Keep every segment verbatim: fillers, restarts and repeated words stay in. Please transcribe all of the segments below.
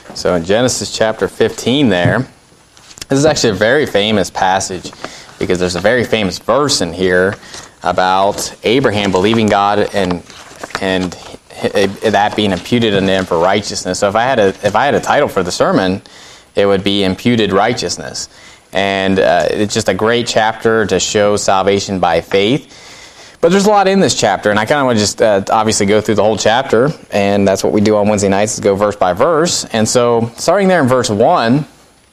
So in Genesis chapter fifteen there, this is actually a very famous passage because there's a very famous verse in here about Abraham believing God and and that being imputed unto him for righteousness. So if I had a if I had a title for the sermon, it would be Imputed Righteousness. And uh, it's just a great chapter to show salvation by faith. But there's a lot in this chapter, and I kind of want to just uh, obviously go through the whole chapter, and that's what we do on Wednesday nights, is go verse by verse. And so, starting there in verse one,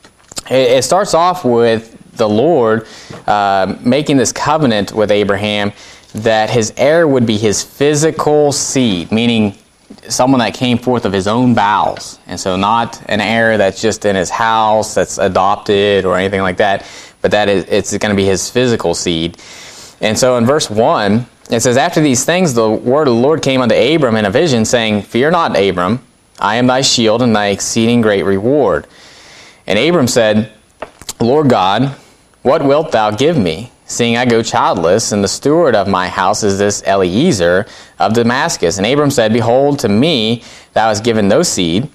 it, it starts off with the Lord uh, making this covenant with Abraham that his heir would be his physical seed, meaning someone that came forth of his own bowels. And so not an heir that's just in his house, that's adopted or anything like that, but that is, it's going to be his physical seed. And so in verse one, it says, "After these things the word of the Lord came unto Abram in a vision, saying, Fear not, Abram, I am thy shield and thy exceeding great reward. And Abram said, Lord God, what wilt thou give me, seeing I go childless, and the steward of my house is this Eliezer of Damascus? And Abram said, Behold, to me thou hast given no seed,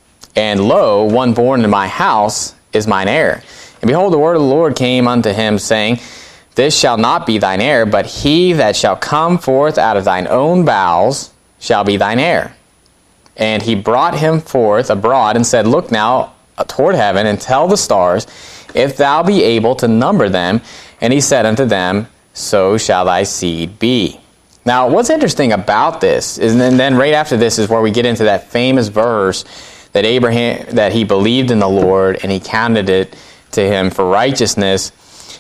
and lo, one born in my house is mine heir. And behold, the word of the Lord came unto him, saying, This shall not be thine heir, but he that shall come forth out of thine own bowels shall be thine heir. And he brought him forth abroad, and said, Look now toward heaven, and tell the stars, if thou be able to number them. And he said unto them, So shall thy seed be." Now, what's interesting about this is, and then right after this is where we get into that famous verse that Abraham, that he believed in the Lord, and he counted it to him for righteousness,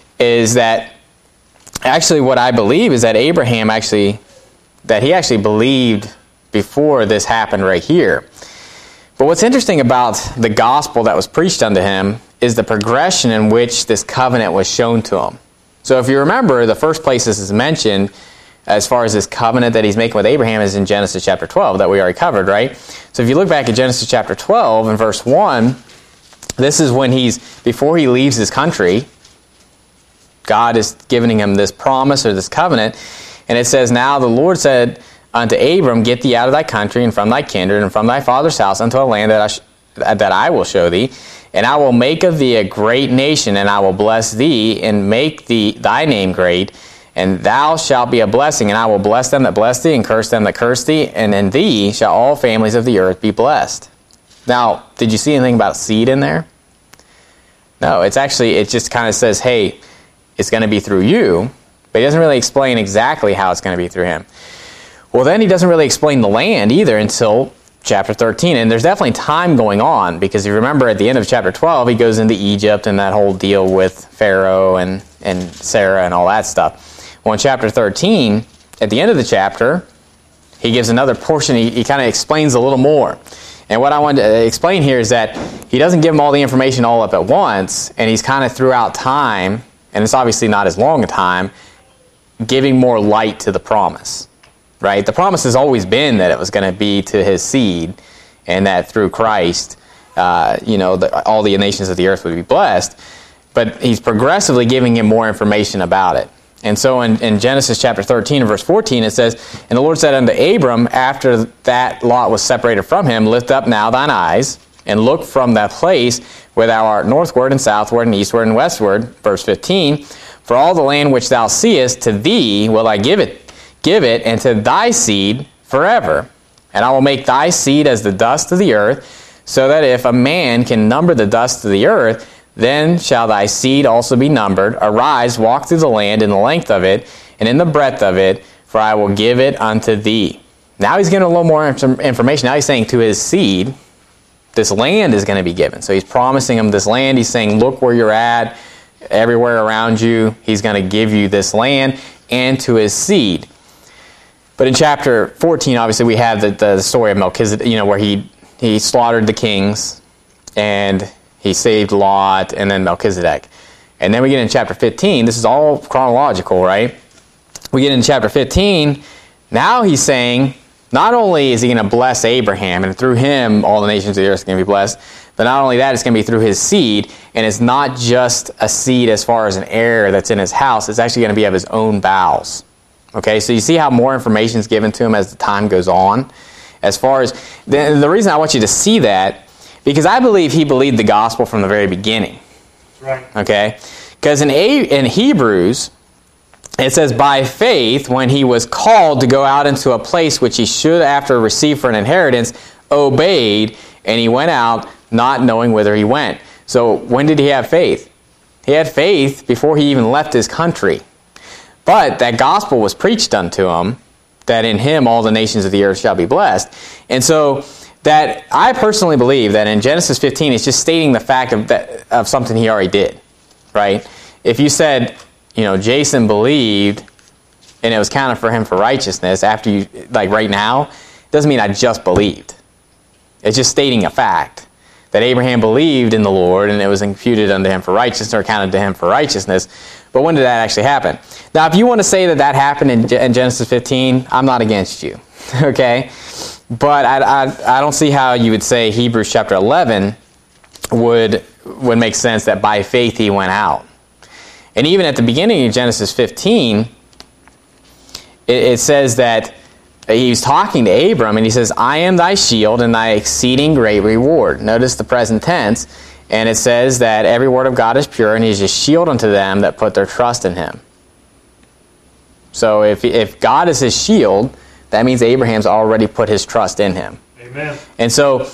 is that actually what I believe is that Abraham actually, that he actually believed before this happened right here. But what's interesting about the gospel that was preached unto him is the progression in which this covenant was shown to him. So if you remember, the first place this is mentioned as far as this covenant that he's making with Abraham is in Genesis chapter twelve that we already covered, right? So if you look back at Genesis chapter twelve and verse one, this is when he's, before he leaves his country, God is giving him this promise or this covenant, and it says, Now the Lord said unto Abram, Get thee out of thy country and from thy kindred and from thy father's house unto a land that I, sh- that I will show thee, and I will make of thee a great nation, and I will bless thee, and make thee thy name great, and thou shalt be a blessing, and I will bless them that bless thee, and curse them that curse thee, and in thee shall all families of the earth be blessed. Now, did you see anything about seed in there? No, it's actually, it just kind of says, hey, it's going to be through you, but he doesn't really explain exactly how it's going to be through him. Well, then he doesn't really explain the land either until chapter thirteen, and there's definitely time going on, because you remember at the end of chapter twelve, he goes into Egypt and that whole deal with Pharaoh and, and Sarah and all that stuff. Well, in chapter thirteen, at the end of the chapter, he gives another portion, he, he kind of explains a little more. And what I want to explain here is that he doesn't give them all the information all up at once, and he's kind of throughout time, and it's obviously not as long a time, giving more light to the promise. Right? The promise has always been that it was going to be to his seed, and that through Christ, uh, you know, the, all the nations of the earth would be blessed. But he's progressively giving him more information about it. And so in, in Genesis chapter thirteen and verse fourteen, it says, And the Lord said unto Abram, after that Lot was separated from him, Lift up now thine eyes, and look from that place where thou art northward and southward and eastward and westward. Verse fifteen, For all the land which thou seest, to thee will I give it. Give it, and to thy seed forever. And I will make thy seed as the dust of the earth, so that if a man can number the dust of the earth, then shall thy seed also be numbered. Arise, walk through the land in the length of it, and in the breadth of it, for I will give it unto thee. Now he's getting a little more information. Now he's saying to his seed, this land is going to be given. So he's promising him this land. He's saying, look where you're at, everywhere around you. He's going to give you this land, and to his seed. But in chapter fourteen, obviously, we have the, the story of Melchizedek, you know, where he, he slaughtered the kings, and he saved Lot, and then Melchizedek. And then we get in chapter fifteen. This is all chronological, right? We get in chapter fifteen. Now he's saying, not only is he going to bless Abraham, and through him all the nations of the earth are going to be blessed, but not only that, it's going to be through his seed, and it's not just a seed as far as an heir that's in his house. It's actually going to be of his own bowels. Okay, so you see how more information is given to him as the time goes on? As far as, the, the reason I want you to see that, Because I believe he believed the gospel from the very beginning. Right. Okay? Because in, A- in Hebrews, it says, by faith, when he was called to go out into a place which he should after receive for an inheritance, obeyed, and he went out not knowing whither he went. So when did he have faith? He had faith before he even left his country. But that gospel was preached unto him, that in him all the nations of the earth shall be blessed. And so that I personally believe that in Genesis fifteen, it's just stating the fact of that, of something he already did, right? If you said, you know, Jason believed and it was counted for him for righteousness after you, like right now, it doesn't mean I just believed. It's just stating a fact that Abraham believed in the Lord and it was imputed unto him for righteousness or counted to him for righteousness. But when did that actually happen? Now, if you want to say that that happened in, in Genesis fifteen, I'm not against you, okay? But I, I, I don't see how you would say Hebrews chapter eleven would, would make sense that by faith he went out. And even at the beginning of Genesis fifteen, it, it says that he's talking to Abram, and he says, I am thy shield and thy exceeding great reward. Notice the present tense, and it says that every word of God is pure, and he is a shield unto them that put their trust in him. So if if God is his shield, that means Abraham's already put his trust in him. Amen. And so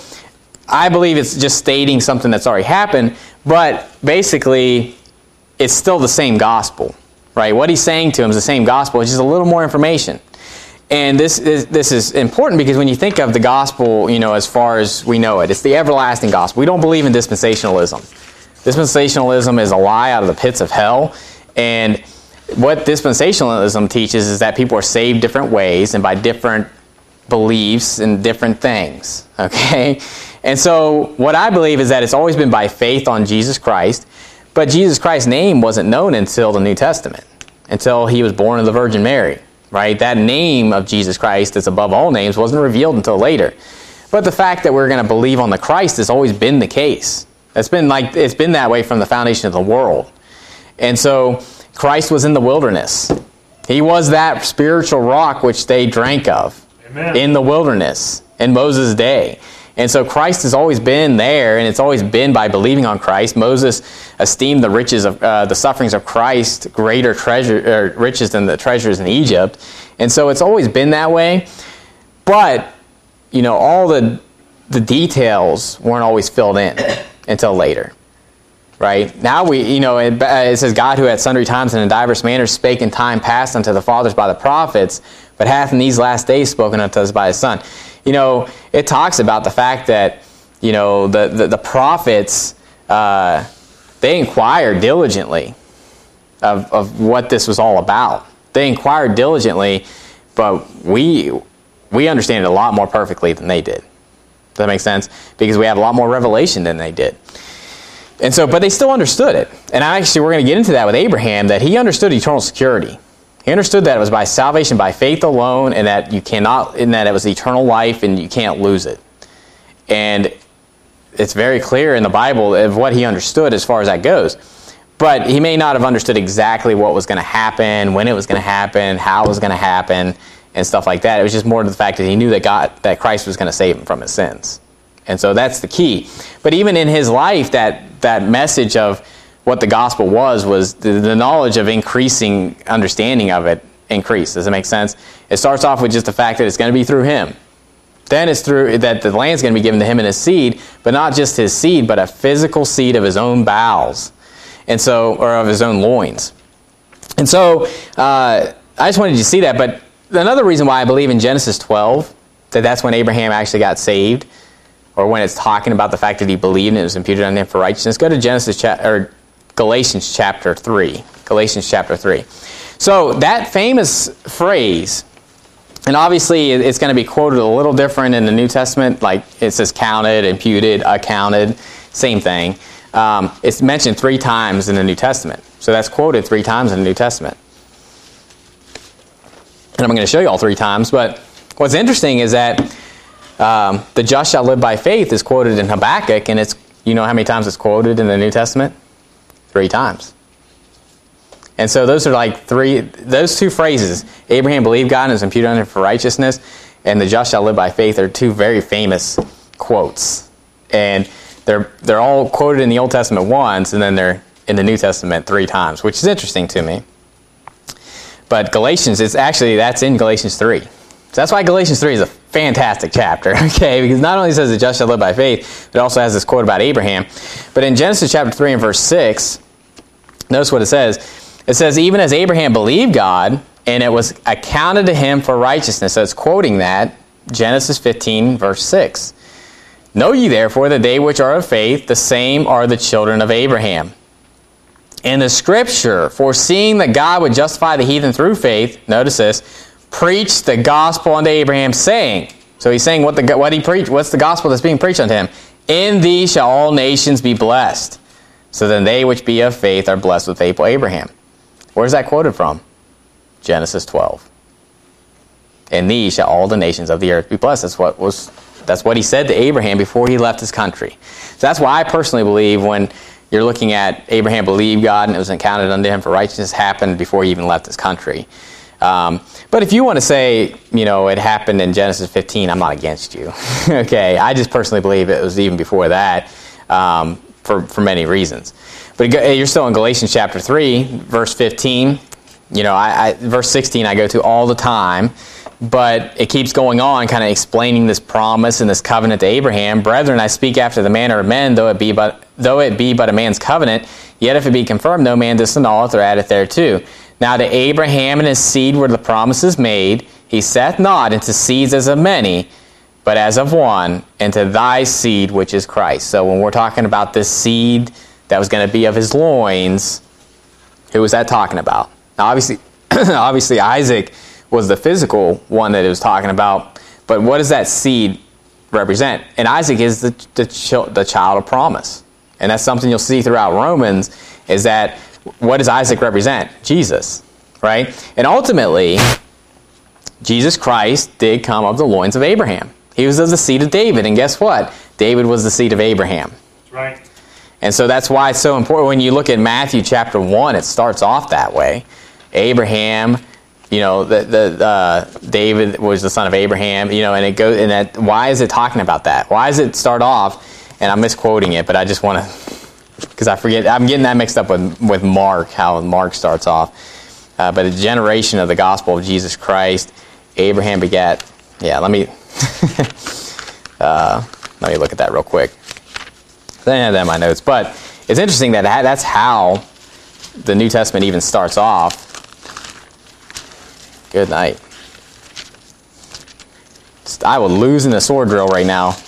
I believe it's just stating something that's already happened, but basically it's still the same gospel, right? What he's saying to him is the same gospel, it's just a little more information. And this is this is important because when you think of the gospel, you know, as far as we know it, it's the everlasting gospel. We don't believe in dispensationalism. Dispensationalism is a lie out of the pits of hell. And what dispensationalism teaches is that people are saved different ways and by different beliefs and different things. Okay? And so what I believe is that it's always been by faith on Jesus Christ, but Jesus Christ's name wasn't known until the New Testament, until he was born of the Virgin Mary. Right? That name of Jesus Christ that's above all names wasn't revealed until later. But the fact that we're going to believe on the Christ has always been the case. It's been like it's been that way from the foundation of the world. And so Christ was in the wilderness. He was that spiritual rock which they drank of. Amen. In the wilderness in Moses' day. And so Christ has always been there, and it's always been by believing on Christ. Moses esteemed the riches of uh, the sufferings of Christ greater treasure, uh, riches than the treasures in Egypt. And so it's always been that way. But, you know, all the the details weren't always filled in until later. Right? Now we, you know, it, it says, God who at sundry times and in divers manners spake in time past unto the fathers by the prophets, but hath in these last days spoken unto us by his Son. You know, it talks about the fact that, you know, the, the, the prophets, uh, they inquired diligently of, of what this was all about. They inquired diligently, but we we understand it a lot more perfectly than they did. Does that make sense? Because we have a lot more revelation than they did. And so, but they still understood it. And actually, we're going to get into that with Abraham, that he understood eternal security. He understood that it was by salvation, by faith alone, and that you cannot, and that it was eternal life, and you can't lose it. And it's very clear in the Bible of what he understood as far as that goes. But he may not have understood exactly what was going to happen, when it was going to happen, how it was going to happen, and stuff like that. It was just more to the fact that he knew that God, that Christ was going to save him from his sins. And so that's the key. But even in his life, that that message of what the gospel was, was the, the knowledge of increasing understanding of it increased. Does that make sense? It starts off with just the fact that it's going to be through him. Then it's through that the land's going to be given to him and his seed, but not just his seed, but a physical seed of his own bowels, and so, or of his own loins. And so, uh, I just wanted you to see that. But another reason why I believe in Genesis twelve, that that's when Abraham actually got saved, or when it's talking about the fact that he believed and it was imputed on him for righteousness. Go to Genesis cha- or Galatians chapter three. Galatians chapter three. So that famous phrase, and obviously it's going to be quoted a little different in the New Testament, like it says counted, imputed, accounted, same thing. Um, it's mentioned three times in the New Testament. So that's quoted three times in the New Testament. And I'm going to show you all three times, but what's interesting is that um, the just shall live by faith is quoted in Habakkuk, and it's, you know how many times it's quoted in the New Testament? Three times. And so those are like three, those two phrases, Abraham believed God and was imputed unto him for righteousness, and the just shall live by faith, are two very famous quotes And they're they're all quoted in the Old Testament once, and then they're in the New Testament three times, which is interesting to me. But Galatians, it's actually, that's in Galatians three. So that's why Galatians three is a fantastic chapter, okay? Because not only says the just shall live by faith, but it also has this quote about Abraham. But in Genesis chapter three and verse six, notice what it says. It says, even as Abraham believed God, and it was accounted to him for righteousness. So it's quoting that, Genesis fifteen, verse six. Know ye therefore that they which are of faith, the same are the children of Abraham. And the scripture, foreseeing that God would justify the heathen through faith, notice this, preached the gospel unto Abraham, saying, so he's saying what the what he preached, what's the gospel that's being preached unto him? In thee shall all nations be blessed. So then they which be of faith are blessed with faithful Abraham. Where's that quoted from? Genesis twelve. In thee shall all the nations of the earth be blessed. That's what was that's what he said to Abraham before he left his country. So that's why I personally believe when you're looking at Abraham believed God and it was accounted unto him for righteousness happened before he even left his country. Um, but if you want to say, you know, it happened in Genesis fifteen, I'm not against you. Okay, I just personally believe it was even before that um, for, for many reasons. But you're still in Galatians chapter three, verse fifteen. You know, I, I, verse sixteen I go to all the time. But it keeps going on, kind of explaining this promise and this covenant to Abraham. Brethren, I speak after the manner of men, though it be but though it be but a man's covenant, yet if it be confirmed, no man disannulleth or addeth thereto. Now to Abraham and his seed were the promises made. He saith not into seeds as of many, but as of one, and to thy seed which is Christ. So when we're talking about this seed that was going to be of his loins, who was that talking about? Now obviously, obviously Isaac was the physical one that it was talking about, but what does that seed represent? And Isaac is the, the, the child of promise. And that's something you'll see throughout Romans, is that what does Isaac represent? Jesus, right? And ultimately, Jesus Christ did come of the loins of Abraham. He was of the seed of David, and guess what? David was the seed of Abraham. That's right. And so that's why it's so important. When you look at Matthew chapter one, it starts off that way. Abraham, you know, the, the uh, David was the son of Abraham, you know, and it goes, and that, why is it talking about that? Why does it start off, and I'm misquoting it, but I just want to, because I forget, I'm getting that mixed up with, with Mark, how Mark starts off. Uh, but the generation of the gospel of Jesus Christ, Abraham begat, yeah, let me, uh, let me look at that real quick. I didn't have that in my notes, but it's interesting that that's how the New Testament even starts off. Good night. I will lose in the sword drill right now.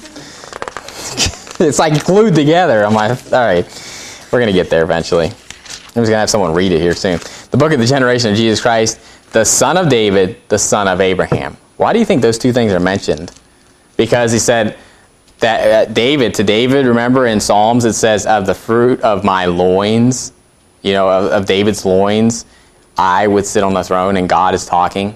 It's like glued together. I'm like, all right, we're going to get there eventually. I'm just going to have someone read it here soon. The book of the generation of Jesus Christ, the son of David, the son of Abraham. Why do you think those two things are mentioned? Because he said that uh, David, to David, remember in Psalms it says, of the fruit of my loins, you know, of, of David's loins, I would sit on the throne, and God is talking.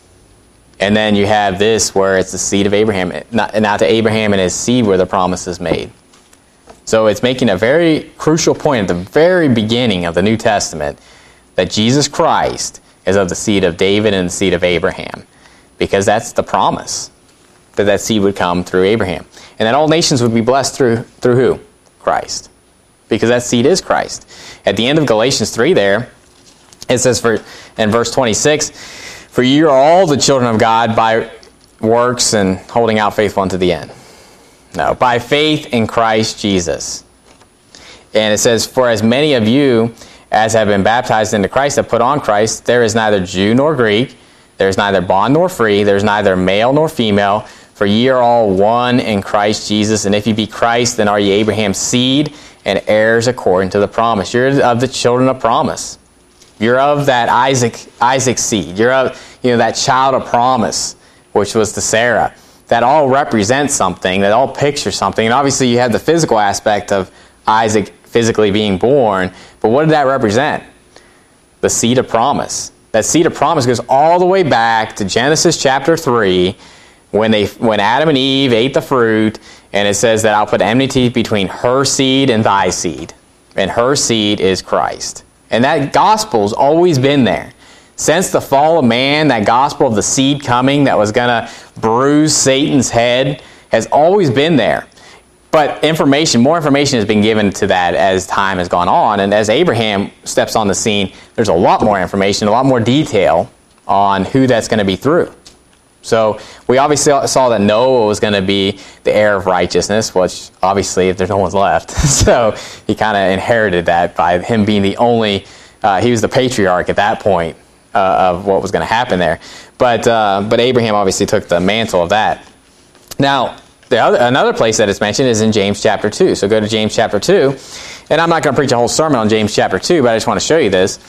And then you have this where it's the seed of Abraham. Not, now to Abraham and his seed were the promises made. So it's making a very crucial point at the very beginning of the New Testament that Jesus Christ is of the seed of David and the seed of Abraham. Because that's the promise, that that seed would come through Abraham. And that all nations would be blessed through, through who? Christ. Because that seed is Christ. At the end of Galatians three there, it says for in verse twenty-six, for you are all the children of God by works and holding out faithful unto the end. No, by faith in Christ Jesus. And it says, for as many of you as have been baptized into Christ have put on Christ, there is neither Jew nor Greek, there is neither bond nor free, there is neither male nor female, for ye are all one in Christ Jesus. And if ye be Christ, then are ye Abraham's seed and heirs according to the promise. You're of the children of promise. You're of that Isaac Isaac seed. You're of, you know, that child of promise, which was to Sarah. That all represents something. That all pictures something. And obviously you have the physical aspect of Isaac physically being born. But what did that represent? The seed of promise. That seed of promise goes all the way back to Genesis chapter three, when they when Adam and Eve ate the fruit, and it says that I'll put enmity between her seed and thy seed. And her seed is Christ. And that gospel's always been there. Since the fall of man, that gospel of the seed coming that was going to bruise Satan's head has always been there. but information, more information has been given to that as time has gone on. And as Abraham steps on the scene, there's a lot more information, a lot more detail on who that's going to be through. So we obviously saw that Noah was going to be the heir of righteousness, which obviously there's no one's left. So he kind of inherited that by him being the only, uh, he was the patriarch at that point uh, of what was going to happen there. But uh, but Abraham obviously took the mantle of that. Now, the other, another place that it's mentioned is in James chapter two. So go to James chapter two. And I'm not going to preach a whole sermon on James chapter two, but I just want to show you this.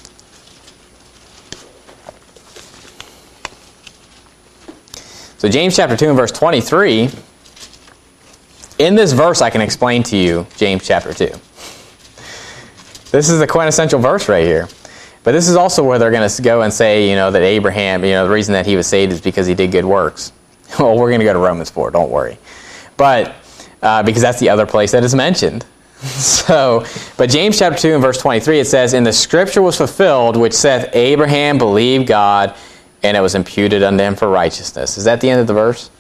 So James chapter two and verse twenty-three, in this verse I can explain to you James chapter two. This is the quintessential verse right here. But this is also where they're going to go and say, you know, that Abraham, you know, the reason that he was saved is because he did good works. Well, we're going to go to Romans four, don't worry. But, uh, because that's the other place that is mentioned. So, but James chapter two and verse twenty-three, it says, "And the scripture was fulfilled, which saith, Abraham believed God, and it was imputed unto him for righteousness." Is that the end of the verse?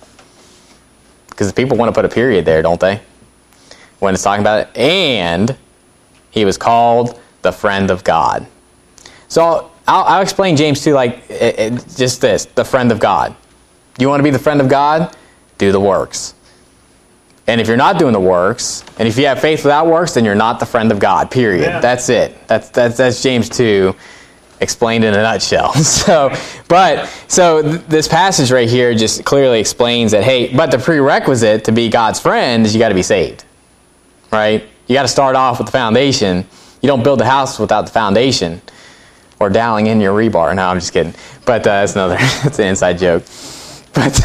Because people want to put a period there, don't they? When it's talking about it. And he was called the friend of God. So I'll, I'll, I'll explain James two like it, it, just this, the friend of God. You want to be the friend of God? Do the works. And if you're not doing the works, and if you have faith without works, then you're not the friend of God, period. Yeah. That's it. That's, that's, that's James two explained in a nutshell. So, but, so th- this passage right here just clearly explains that, hey, but the prerequisite to be God's friend is you got to be saved, right? You got to start off with the foundation. You don't build a house without the foundation or doweling in your rebar. No, I'm just kidding. But uh, that's another, that's an inside joke. But,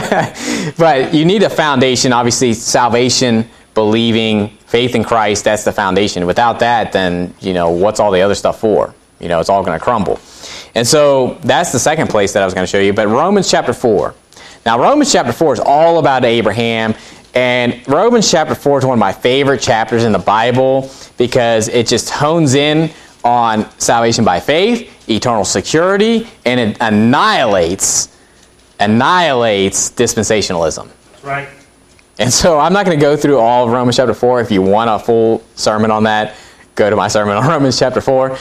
but you need a foundation, obviously, salvation, believing, faith in Christ, that's the foundation. Without that, then, you know, what's all the other stuff for? You know, it's all going to crumble. And so that's the second place that I was going to show you. But Romans chapter four. Now, Romans chapter four is all about Abraham. And Romans chapter four is one of my favorite chapters in the Bible because it just hones in on salvation by faith, eternal security, and it annihilates annihilates dispensationalism. That's right. And so I'm not going to go through all of Romans chapter four. If you want a full sermon on that, go to my sermon on Romans chapter four.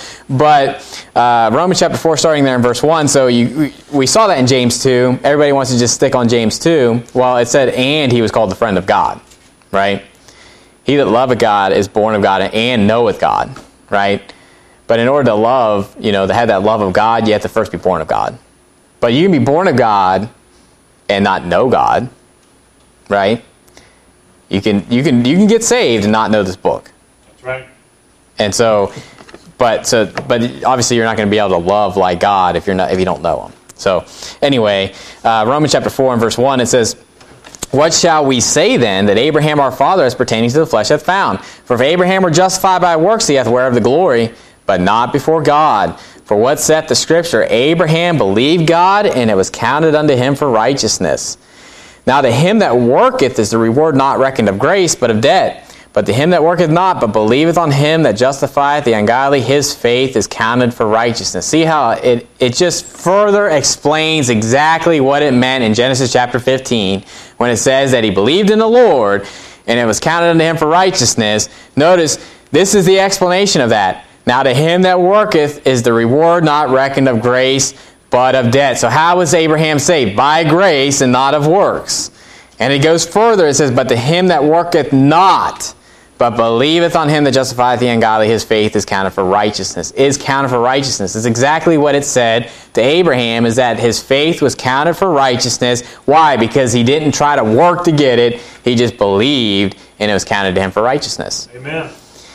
But uh, Romans chapter four, starting there in verse one. So you, we saw that in James two. Everybody wants to just stick on James two. Well, it said, and he was called the friend of God, right? He that loveth God is born of God and knoweth God, right? But in order to love, you know, to have that love of God, you have to first be born of God. But you can be born of God and not know God, right? You can you can you can get saved and not know this book. That's right. And so, but so but obviously you're not going to be able to love like God if you're not if you don't know Him. So anyway, uh, Romans chapter four and verse one, it says, "What shall we say then that Abraham our father as pertaining to the flesh hath found? For if Abraham were justified by works, he hath whereof the glory, but not before God. For what saith the Scripture? Abraham believed God, and it was counted unto him for righteousness. Now to him that worketh is the reward not reckoned of grace, but of debt. But to him that worketh not, but believeth on him that justifieth the ungodly, his faith is counted for righteousness." See how it, it just further explains exactly what it meant in Genesis chapter fifteen, when it says that he believed in the Lord, and it was counted unto him for righteousness. Notice, this is the explanation of that. Now to him that worketh is the reward not reckoned of grace, but of debt. So how was Abraham saved? By grace and not of works. And it goes further, it says, "But to him that worketh not, but believeth on him that justifieth the ungodly, his faith is counted for righteousness." Is counted for righteousness. It's exactly what it said to Abraham, is that his faith was counted for righteousness. Why? Because he didn't try to work to get it. He just believed, and it was counted to him for righteousness. Amen.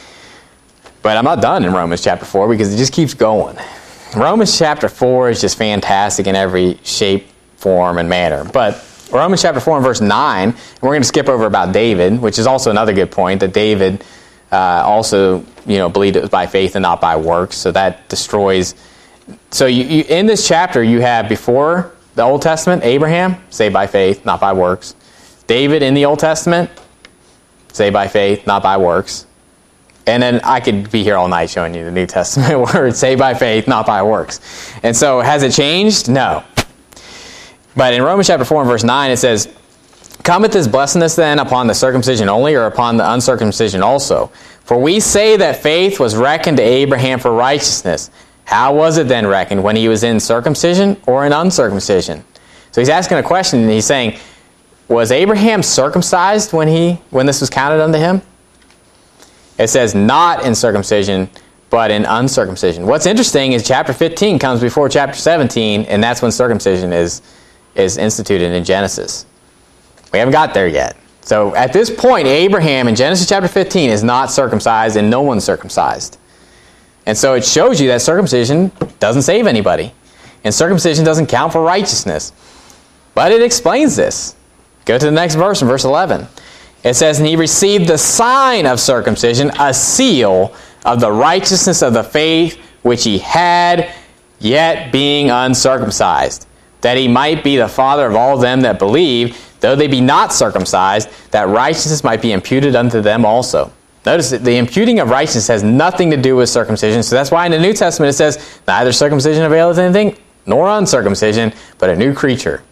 But I'm not done in Romans chapter four because it just keeps going. Romans chapter four is just fantastic in every shape, form, and manner. But Romans chapter four and verse nine, and we're going to skip over about David, which is also another good point, that David uh, also, you know, believed it was by faith and not by works. So that destroys. So you, you, in this chapter, you have before the Old Testament, Abraham, saved by faith, not by works. David in the Old Testament, saved by faith, not by works. And then I could be here all night showing you the New Testament word, saved by faith, not by works. And so has it changed? No. But in Romans chapter four and verse nine, it says, Cometh this blessedness then upon the circumcision only, or upon the uncircumcision also? For we say that faith was reckoned to Abraham for righteousness. How was it then reckoned? When he was in circumcision or in uncircumcision? So he's asking a question, and he's saying, was Abraham circumcised when he when this was counted unto him? It says not in circumcision, but in uncircumcision. What's interesting is chapter fifteen comes before chapter seventeen, and that's when circumcision is, is instituted in Genesis. We haven't got there yet. So at this point, Abraham in Genesis chapter fifteen is not circumcised, and no one's circumcised. And so it shows you that circumcision doesn't save anybody. And circumcision doesn't count for righteousness. But it explains this. Go to the next verse in verse eleven. It says, and he received the sign of circumcision, a seal of the righteousness of the faith which he had, yet being uncircumcised, that he might be the father of all them that believe, though they be not circumcised, that righteousness might be imputed unto them also. Notice that the imputing of righteousness has nothing to do with circumcision. So that's why in the New Testament it says, neither circumcision availeth anything, nor uncircumcision, but a new creature.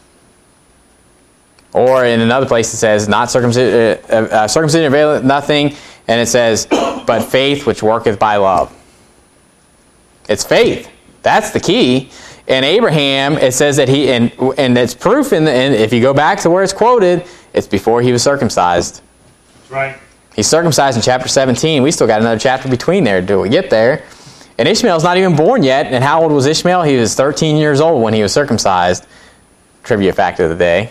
Or in another place it says, not circumcision, uh, uh, circumcision availeth nothing, and it says, but faith which worketh by love. It's faith. That's the key. And Abraham, it says that he, and, and it's proof, in the, and if you go back to where it's quoted, it's before he was circumcised. That's right. He's circumcised in chapter seventeen. We still got another chapter between there till we get there. And Ishmael's not even born yet. And how old was Ishmael? He was thirteen years old when he was circumcised. Trivia fact of the day.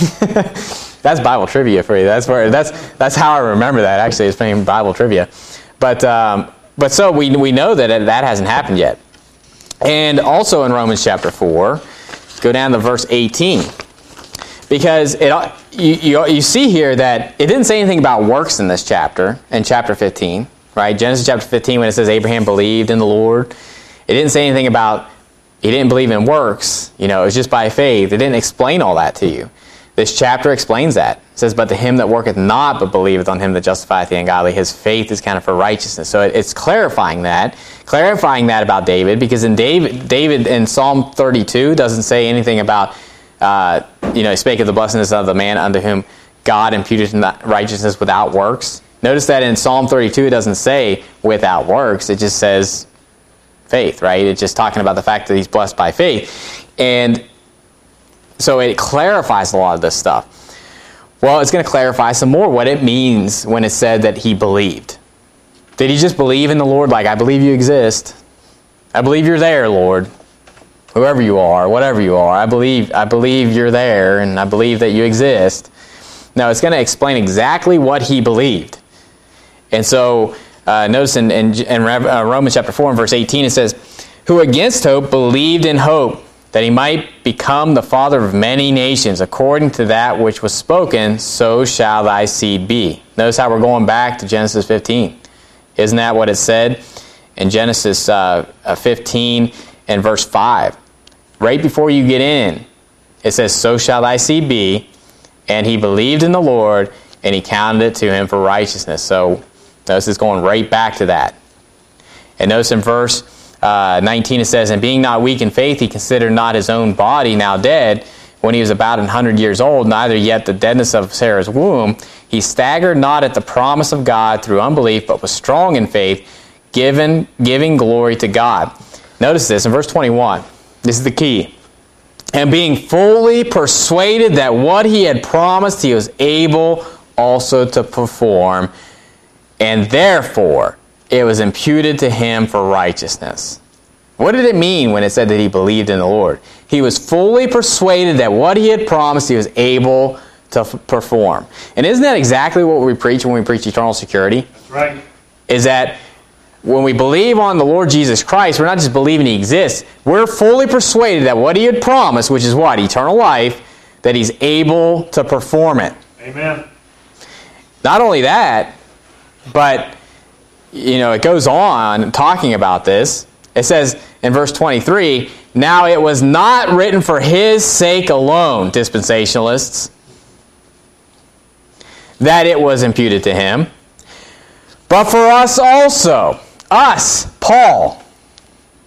That's Bible trivia for you. That's where that's that's how I remember that. Actually, it's playing Bible trivia. But um, but so we we know that that hasn't happened yet. And also in Romans chapter four, go down to verse eighteen, because it you, you you see here that it didn't say anything about works in this chapter in chapter fifteen, right? Genesis chapter fifteen, when it says Abraham believed in the Lord, it didn't say anything about he didn't believe in works. You know, it was just by faith. It didn't explain all that to you. This chapter explains that. It says, but to him that worketh not, but believeth on him that justifieth the ungodly, his faith is counted for righteousness. So it, it's clarifying that. Clarifying that about David, because in David, David in Psalm thirty-two doesn't say anything about, uh, you know, he spake of the blessedness of the man unto whom God imputed righteousness without works. Notice that in Psalm thirty-two it doesn't say without works. It just says faith, right? It's just talking about the fact that he's blessed by faith. And so it clarifies a lot of this stuff. Well, it's going to clarify some more what it means when it said that he believed. Did he just believe in the Lord? Like, I believe you exist. I believe you're there, Lord. Whoever you are, whatever you are, I believe I believe you're there, and I believe that you exist. Now, it's going to explain exactly what he believed. And so, uh, notice in, in, in Romans chapter four and verse eighteen, it says, who against hope believed in hope, that he might become the father of many nations, according to that which was spoken, so shall thy seed be. Notice how we're going back to Genesis fifteen. Isn't that what it said in Genesis uh, fifteen and verse five? Right before you get in, it says, so shall thy seed be, and he believed in the Lord, and he counted it to him for righteousness. So notice it's going right back to that. And notice in verse Uh, nineteen it says, and being not weak in faith, he considered not his own body now dead, when he was about an hundred years old, neither yet the deadness of Sarah's womb. He staggered not at the promise of God through unbelief, but was strong in faith, given, giving glory to God. Notice this in verse twenty-one. This is the key. And being fully persuaded that what he had promised, he was able also to perform, and therefore it was imputed to him for righteousness. What did it mean when it said that he believed in the Lord? He was fully persuaded that what he had promised, he was able to f- perform. And isn't that exactly what we preach when we preach eternal security? That's right. Is that when we believe on the Lord Jesus Christ, we're not just believing he exists. We're fully persuaded that what he had promised, which is what? Eternal life, that he's able to perform it. Amen. Not only that, but you know, it goes on talking about this. It says in verse twenty-three, now it was not written for his sake alone, dispensationalists, that it was imputed to him, but for us also. Us, Paul.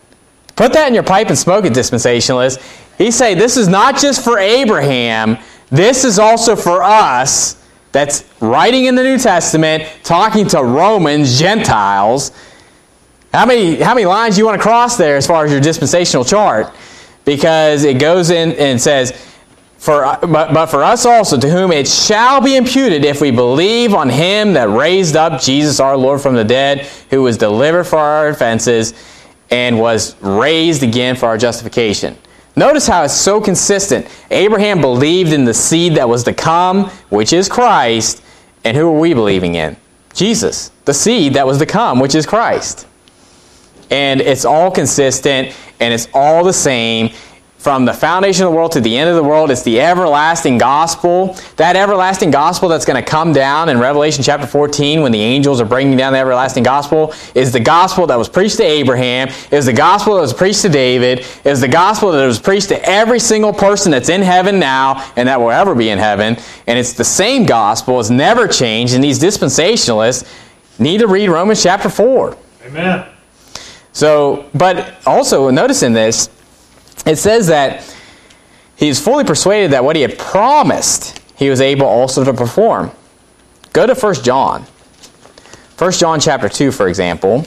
Put that in your pipe and smoke it, dispensationalists. He's saying this is not just for Abraham This is also for us, that's writing in the New Testament, talking to Romans, Gentiles. How many, how many lines do you want to cross there as far as your dispensational chart? Because it goes in and says, For, but, but for us also, to whom it shall be imputed if we believe on him that raised up Jesus our Lord from the dead, who was delivered for our offenses and was raised again for our justification. Notice how it's so consistent. Abraham believed in the seed that was to come, which is Christ. And who are we believing in? Jesus, the seed that was to come, which is Christ. And it's all consistent, and it's all the same. From the foundation of the world to the end of the world, it's the everlasting gospel. That everlasting gospel that's going to come down in Revelation chapter fourteen when the angels are bringing down the everlasting gospel is the gospel that was preached to Abraham. It was the gospel that was preached to David. It was the gospel that was preached to every single person that's in heaven now and that will ever be in heaven. And it's the same gospel. It's never changed. And these dispensationalists need to read Romans chapter four. Amen. So, but also notice in this, it says that he is fully persuaded that what he had promised, he was able also to perform. Go to First John. First John chapter two, for example.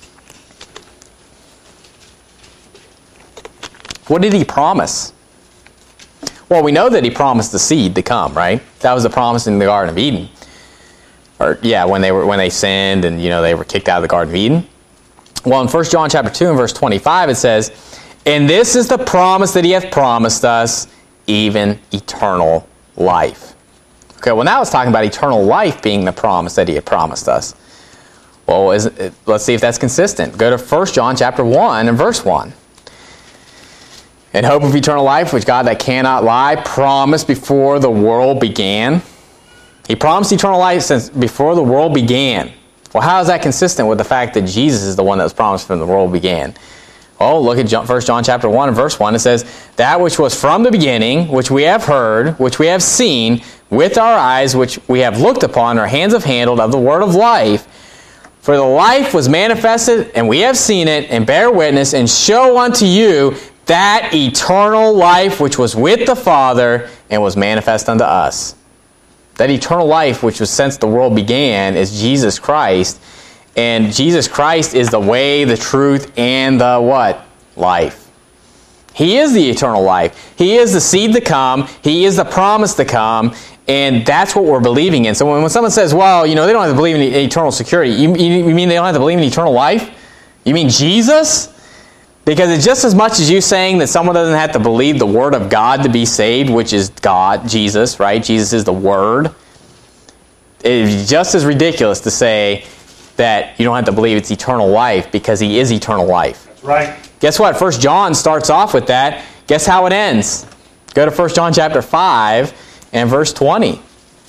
What did he promise? Well, we know that he promised the seed to come, right? That was the promise in the Garden of Eden. Or yeah, when they were when they sinned and you know they were kicked out of the Garden of Eden. Well, in First John chapter two and verse twenty-five, it says, "And this is the promise that he hath promised us, even eternal life." Okay, well now it's talking about eternal life being the promise that he had promised us. Well, is it, let's see if that's consistent. Go to First John chapter one and verse one. "In hope of eternal life, which God that cannot lie promised before the world began." He promised eternal life since before the world began. Well, how is that consistent with the fact that Jesus is the one that was promised from the world began? Oh, look at First John chapter one and verse one. It says, "That which was from the beginning, which we have heard, which we have seen with our eyes, which we have looked upon, our hands have handled of the word of life. For the life was manifested, and we have seen it, and bear witness, and show unto you that eternal life which was with the Father, and was manifest unto us." That eternal life which was since the world began is Jesus Christ. And Jesus Christ is the way, the truth, and the what? Life. He is the eternal life. He is the seed to come. He is the promise to come. And that's what we're believing in. So when, when someone says, well, you know, they don't have to believe in eternal security, you, you, you mean they don't have to believe in eternal life? You mean Jesus? Because it's just as much as you saying that someone doesn't have to believe the Word of God to be saved, which is God, Jesus, right? Jesus is the Word. It's just as ridiculous to say that you don't have to believe it's eternal life because He is eternal life. That's right. Guess what? First John starts off with that. Guess how it ends? Go to First John chapter five and verse twenty.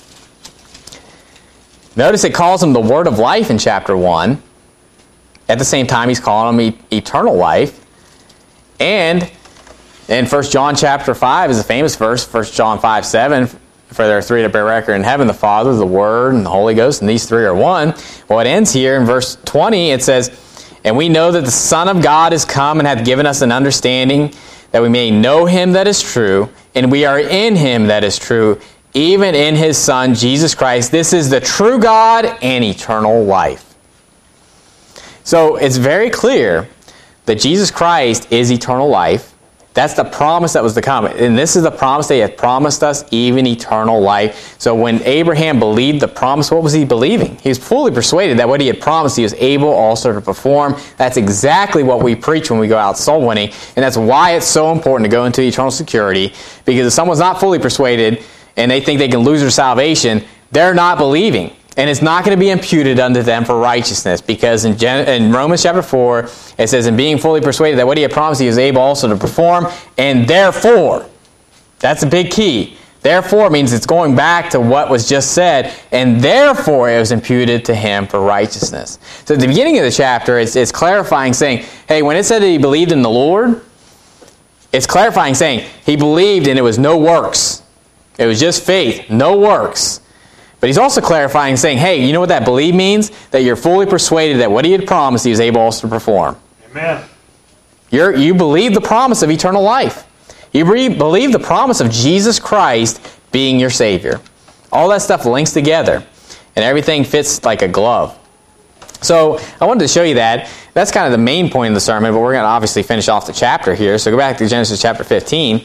Notice it calls Him the Word of life in chapter one. At the same time, He's calling Him e- eternal life. And in First John chapter five is a famous verse, First John five seven, "For there are three that bear record in heaven, the Father, the Word, and the Holy Ghost, and these three are one." Well, it ends here in verse twenty. It says, "And we know that the Son of God is come and hath given us an understanding, that we may know Him that is true, and we are in Him that is true, even in His Son, Jesus Christ. This is the true God and eternal life." So it's very clear that Jesus Christ is eternal life. That's the promise that was to come. And this is the promise that He hath promised us, even eternal life. So when Abraham believed the promise, what was he believing? He was fully persuaded that what he had promised, he was able also to perform. That's exactly what we preach when we go out soul winning. And that's why it's so important to go into eternal security. Because if someone's not fully persuaded and they think they can lose their salvation, they're not believing. And it's not going to be imputed unto them for righteousness. Because in, Gen- in Romans chapter four, it says, "And being fully persuaded that what He had promised, He is able also to perform. And therefore," that's a big key. Therefore means it's going back to what was just said. "And therefore it was imputed to Him for righteousness." So at the beginning of the chapter, it's, it's clarifying, saying, hey, when it said that he believed in the Lord, it's clarifying, saying he believed and it was no works. It was just faith, no works. But he's also clarifying, saying, hey, you know what that believe means? That you're fully persuaded that what He had promised, He was able also to perform. Amen. You're, you believe the promise of eternal life. You re- believe the promise of Jesus Christ being your Savior. All that stuff links together, and everything fits like a glove. So I wanted to show you that. That's kind of the main point of the sermon, but we're going to obviously finish off the chapter here. So go back to Genesis chapter fifteen.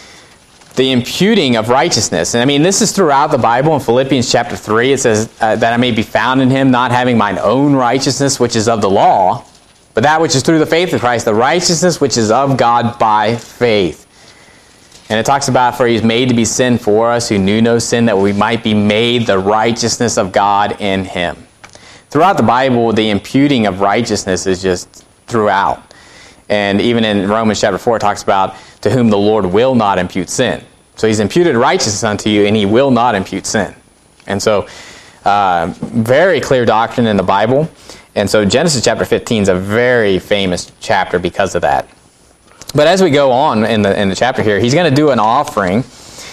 The imputing of righteousness. And I mean, this is throughout the Bible. In Philippians chapter three, it says uh, that I may be found in him, not having mine own righteousness, which is of the law, but that which is through the faith of Christ, the righteousness which is of God by faith. And it talks about, for he is made to be sin for us who knew no sin, that we might be made the righteousness of God in him. Throughout the Bible, the imputing of righteousness is just throughout. And even in Romans chapter four, it talks about to whom the Lord will not impute sin. So he's imputed righteousness unto you, and he will not impute sin. And so, uh, very clear doctrine in the Bible. And so Genesis chapter fifteen is a very famous chapter because of that. But as we go on in the in the chapter here, he's going to do an offering.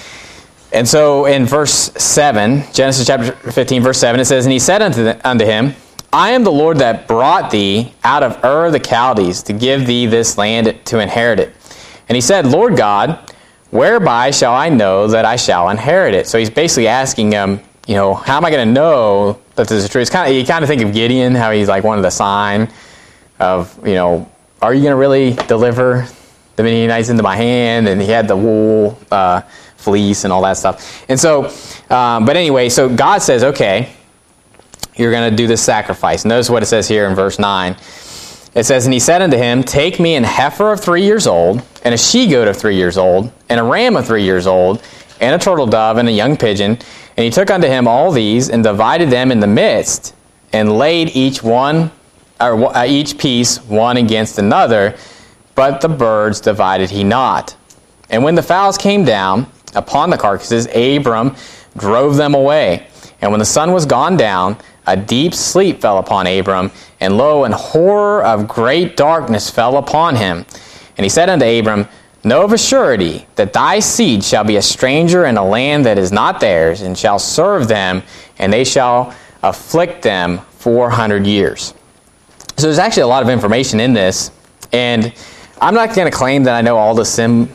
And so in verse seven, Genesis chapter fifteen, verse seven, it says, and he said unto, the, unto him, I am the Lord that brought thee out of Ur of the Chaldees to give thee this land to inherit it. And he said, Lord God, whereby shall I know that I shall inherit it? So he's basically asking him, you know, how am I going to know that this is true? It's kind of, you kind of think of Gideon, how he's like wanted the sign of, you know, are you going to really deliver the Midianites into my hand? And he had the wool uh, fleece and all that stuff. And so, um, but anyway, so God says, okay, you're going to do this sacrifice. Notice what it says here in verse nine. It says, and he said unto him, take me an heifer of three years old, and a she-goat of three years old, and a ram of three years old, and a turtle dove, and a young pigeon. And he took unto him all these, and divided them in the midst, and laid each one, or uh, each piece one against another, but the birds divided he not. And when the fowls came down upon the carcasses, Abram drove them away. And when the sun was gone down, a deep sleep fell upon Abram, and lo, an horror of great darkness fell upon him. And he said unto Abram, know of a surety that thy seed shall be a stranger in a land that is not theirs, and shall serve them, and they shall afflict them four hundred years. So there's actually a lot of information in this, and I'm not going to claim that I know all the sim-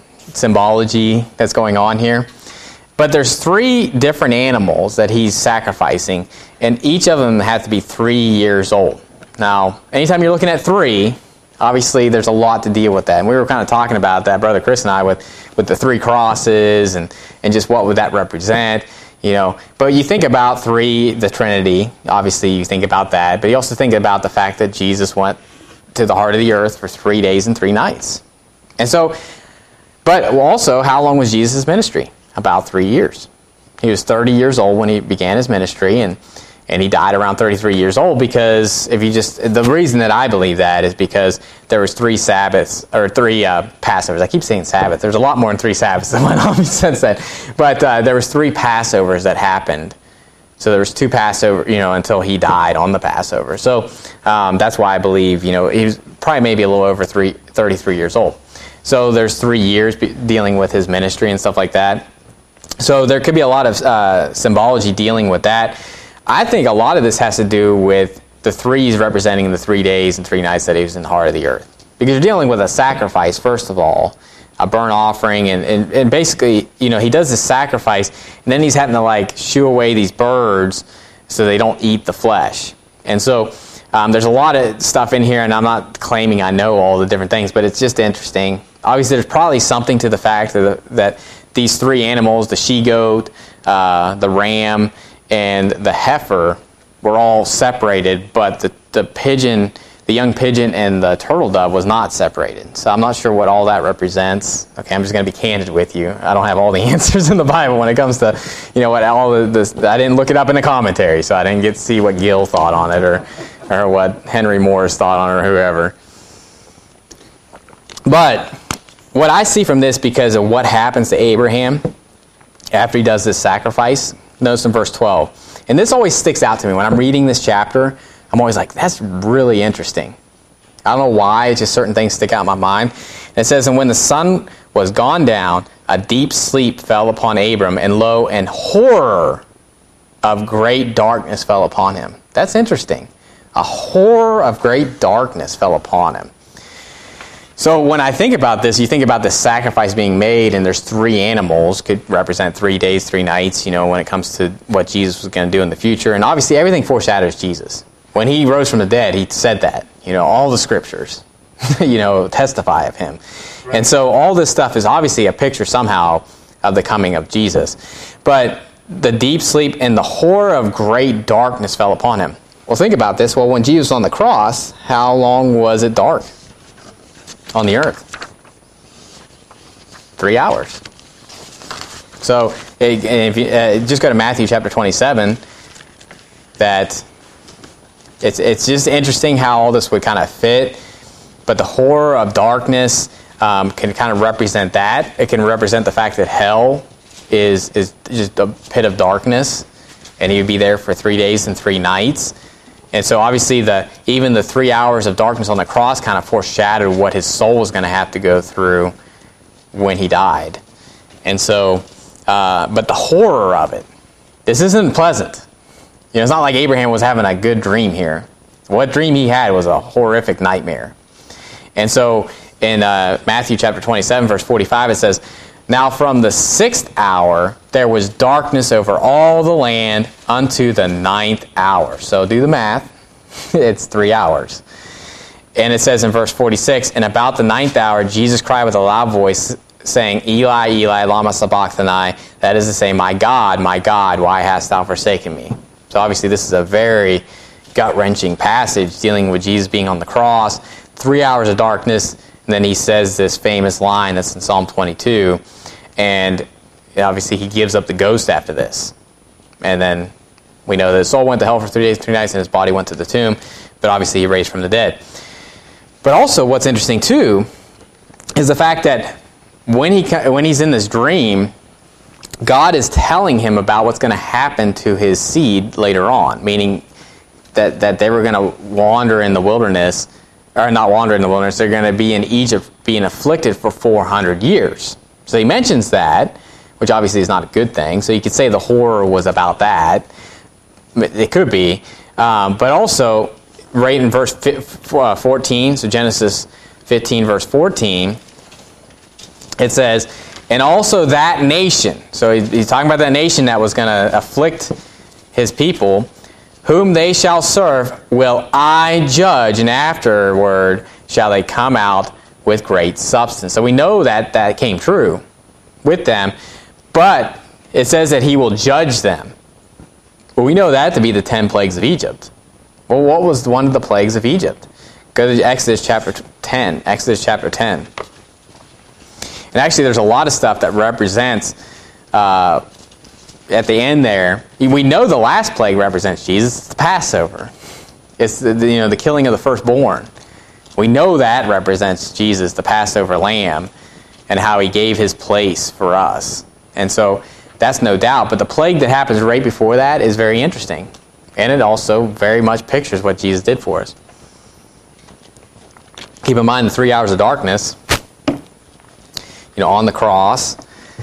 symbology that's going on here. But there's three different animals that he's sacrificing, and each of them has to be three years old. Now, anytime you're looking at three, obviously there's a lot to deal with that. And we were kind of talking about that, Brother Chris and I, with, with the three crosses and, and just what would that represent. You know, but you think about three, the Trinity, obviously you think about that, but you also think about the fact that Jesus went to the heart of the earth for three days and three nights. And so, but also, how long was Jesus' ministry? About three years. He was thirty years old when he began his ministry, and, and he died around thirty-three years old, because if you just, the reason that I believe that is because there was three Sabbaths, or three uh, Passovers. I keep saying Sabbath. There's a lot more than three Sabbaths that went on since then. But uh, there was three Passovers that happened. So there was two Passover, you know, until he died on the Passover. So um, that's why I believe, you know, he was probably maybe a little over three, thirty-three years old. So there's three years dealing with his ministry and stuff like that. So there could be a lot of uh, symbology dealing with that. I think a lot of this has to do with the threes representing the three days and three nights that he was in the heart of the earth. Because you're dealing with a sacrifice, first of all, a burnt offering, and, and, and basically, you know, he does this sacrifice, and then he's having to, like, shoo away these birds so they don't eat the flesh. And so um, there's a lot of stuff in here, and I'm not claiming I know all the different things, but it's just interesting. Obviously, there's probably something to the fact that, that these three animals, the she-goat, uh, the ram, and the heifer, were all separated, but the, the pigeon, the young pigeon and the turtle dove was not separated. So I'm not sure what all that represents. Okay, I'm just going to be candid with you. I don't have all the answers in the Bible when it comes to, you know, what all the, this, I didn't look it up in the commentary, so I didn't get to see what Gill thought on it, or, or what Henry Morris thought on it, or whoever. But what I see from this, because of what happens to Abraham after he does this sacrifice, notice in verse twelve. And this always sticks out to me. When I'm reading this chapter, I'm always like, that's really interesting. I don't know why, it's just certain things stick out in my mind. And it says, and when the sun was gone down, a deep sleep fell upon Abram, and lo, an horror of great darkness fell upon him. That's interesting. A horror of great darkness fell upon him. So when I think about this, you think about the sacrifice being made, and there's three animals, could represent three days, three nights, you know, when it comes to what Jesus was going to do in the future. And obviously everything foreshadows Jesus. When he rose from the dead, he said that, you know, all the scriptures, you know, testify of him. Right. And so all this stuff is obviously a picture somehow of the coming of Jesus. But the deep sleep and the horror of great darkness fell upon him. Well, think about this. Well, when Jesus was on the cross, how long was it dark on the earth? Three hours. So if you uh, just go to Matthew chapter twenty-seven, that it's it's just interesting how all this would kind of fit. But the horror of darkness um, can kind of represent that. It can represent the fact that hell is is just a pit of darkness, and he would be there for three days and three nights. And so obviously the even the three hours of darkness on the cross kind of foreshadowed what his soul was going to have to go through when he died. And so, uh, but the horror of it, this isn't pleasant. You know, it's not like Abraham was having a good dream here. What dream he had was a horrific nightmare. And so in uh, Matthew chapter twenty-seven, verse forty-five, it says, "Now from the sixth hour there was darkness over all the land unto the ninth hour." So do the math. It's three hours. And it says in verse forty-six, "And about the ninth hour Jesus cried with a loud voice, saying, Eli, Eli, lama sabachthani," that is to say, "My God, my God, why hast thou forsaken me?" So obviously this is a very gut-wrenching passage dealing with Jesus being on the cross, three hours of darkness, and then he says this famous line that's in Psalm twenty-two, and obviously he gives up the ghost after this. And then we know that his soul went to hell for three days, three nights, and his body went to the tomb, but obviously he raised from the dead. But also what's interesting too is the fact that when he when he's in this dream, God is telling him about what's going to happen to his seed later on, meaning that, that they were going to wander in the wilderness, or not wander in the wilderness, they're going to be in Egypt being afflicted for four hundred years. So he mentions that, which obviously is not a good thing. So you could say the horror was about that. It could be. Um, but also, right in verse fourteen, so Genesis fifteen, verse fourteen, it says, "And also that nation," so he's talking about that nation that was going to afflict his people, "whom they shall serve will I judge, and afterward shall they come out with great substance." So we know that that came true with them, but it says that he will judge them. Well, we know that to be the ten plagues of Egypt. Well, what was one of the plagues of Egypt? Go to Exodus chapter ten. Exodus chapter ten. And actually, there's a lot of stuff that represents, uh, at the end there, we know the last plague represents Jesus. It's the Passover. It's the, you know the killing of the firstborn. We know that represents Jesus, the Passover lamb, and how he gave his place for us. And so that's no doubt. But the plague that happens right before that is very interesting. And it also very much pictures what Jesus did for us. Keep in mind the three hours of darkness, you know, on the cross.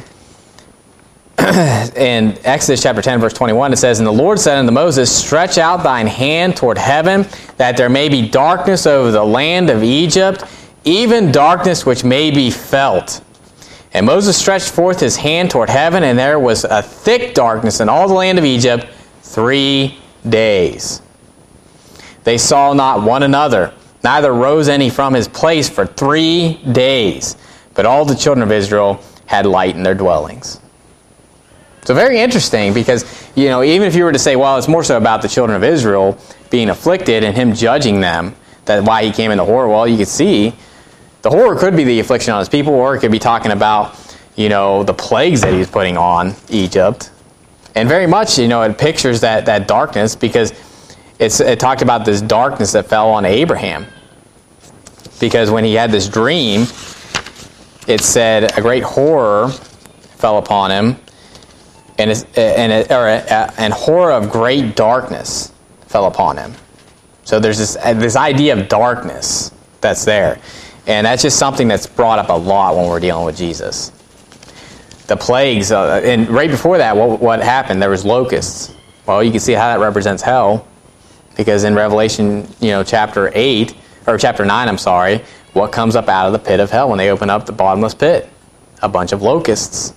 In Exodus chapter ten, verse twenty-one, it says, "And the Lord said unto Moses, Stretch out thine hand toward heaven, that there may be darkness over the land of Egypt, even darkness which may be felt. And Moses stretched forth his hand toward heaven, and there was a thick darkness in all the land of Egypt three days. They saw not one another, neither rose any from his place for three days. But all the children of Israel had light in their dwellings." So very interesting, because, you know, even if you were to say, well, it's more so about the children of Israel being afflicted and him judging them, that's why he came into horror. Well, you could see the horror could be the affliction on his people, or it could be talking about, you know, the plagues that he was putting on Egypt. And very much, you know, it pictures that, that darkness, because it's, it talked about this darkness that fell on Abraham. Because when he had this dream, it said a great horror fell upon him, and it's, and it, or and horror of great darkness fell upon him. So there's this this idea of darkness that's there, and that's just something that's brought up a lot when we're dealing with Jesus. The plagues, uh, and right before that, what what happened? There was locusts. Well, you can see how that represents hell, because in Revelation, you know, chapter eight or chapter nine, I'm sorry, what comes up out of the pit of hell when they open up the bottomless pit? A bunch of locusts.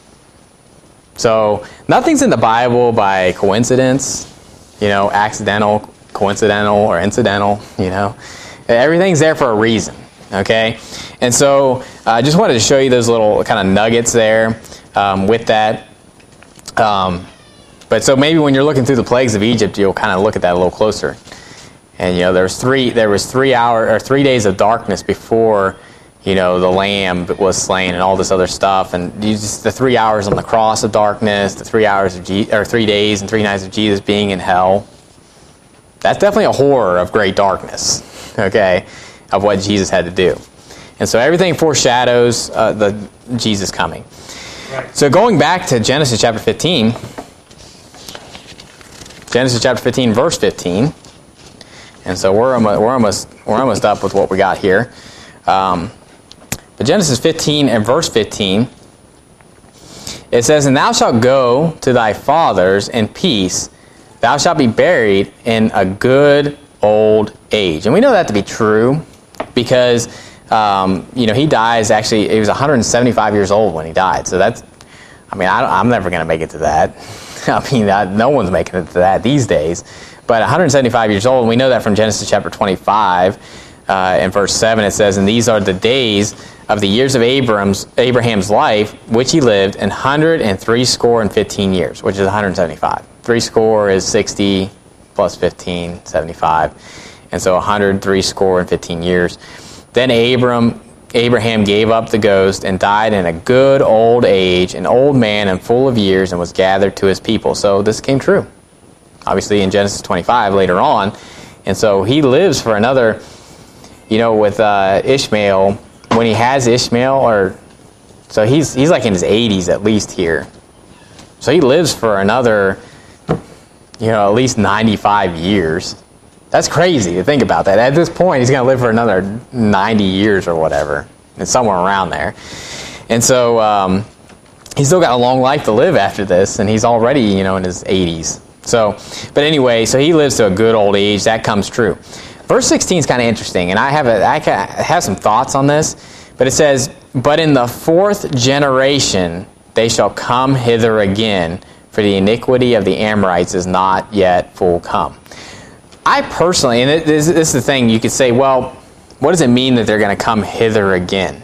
So nothing's in the Bible by coincidence, you know, accidental, coincidental, or incidental, you know. Everything's there for a reason, okay? And so I uh, just wanted to show you those little kind of nuggets there um, with that. Um, but so maybe when you're looking through the plagues of Egypt, you'll kind of look at that a little closer. And, you know, there was three, there was three hour or three days of darkness before, you know, the lamb was slain and all this other stuff, and you just, the three hours on the cross of darkness, the three hours of Je- or three days and three nights of Jesus being in hell. That's definitely a horror of great darkness, okay, of what Jesus had to do. And so everything foreshadows uh, the Jesus coming. Right. So going back to Genesis chapter fifteen, Genesis chapter fifteen, verse fifteen, and so we're almost we're almost we're almost up with what we got here. Um, But Genesis fifteen and verse fifteen, it says, "And thou shalt go to thy fathers in peace. Thou shalt be buried in a good old age." And we know that to be true because, um, you know, he dies, actually, he was one hundred seventy-five years old when he died. So that's, I mean, I don't, I'm never going to make it to that. I mean, I, no one's making it to that these days. But one hundred seventy-five years old, and we know that from Genesis chapter twenty-five, uh, in verse seven, it says, "And these are the days of the years of Abraham's Abraham's life, which he lived, an hundred and three score and fifteen years," which is one hundred seventy-five. Three score is sixty plus fifteen, seventy-five, and so one hundred three score and fifteen years. Then Abram Abraham gave up the ghost and died in a good old age, an old man and full of years, and was gathered to his people. So this came true, obviously in Genesis twenty-five later on, and so he lives for another. You know, with uh, Ishmael. When he has Ishmael, or so he's he's like in his eighties at least here. So he lives for another, you know, at least ninety-five years. That's crazy to think about that. At this point, he's going to live for another ninety years or whatever, and somewhere around there. And so um, he's still got a long life to live after this, and he's already, you know, in his eighties. So, but anyway, so he lives to a good old age. That comes true. Verse sixteen is kind of interesting, and I have a, I have some thoughts on this, but it says, "But in the fourth generation they shall come hither again, for the iniquity of the Amorites is not yet full come." I personally, and this, this is the thing, you could say, well, what does it mean that they're going to come hither again?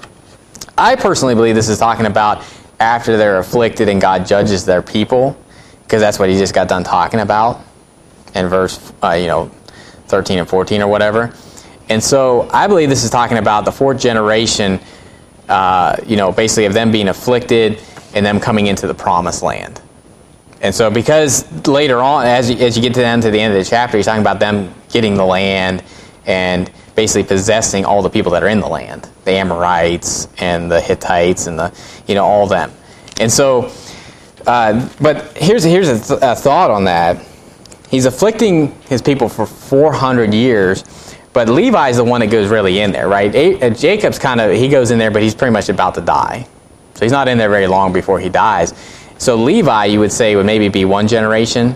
I personally believe this is talking about after they're afflicted and God judges their people, because that's what he just got done talking about in verse, uh, you know, thirteen and fourteen or whatever. And so I believe this is talking about the fourth generation, uh, you know, basically of them being afflicted and them coming into the promised land. And so because later on, as you, as you get to the end, to the end of the chapter, he's talking about them getting the land and basically possessing all the people that are in the land, the Amorites and the Hittites and the, you know, all of them. And so, uh, but here's, here's a, th- a thought on that. He's afflicting his people for four hundred years, but Levi's the one that goes really in there, right? A- Jacob's kind of, he goes in there, but he's pretty much about to die. So he's not in there very long before he dies. So Levi, you would say, would maybe be one generation.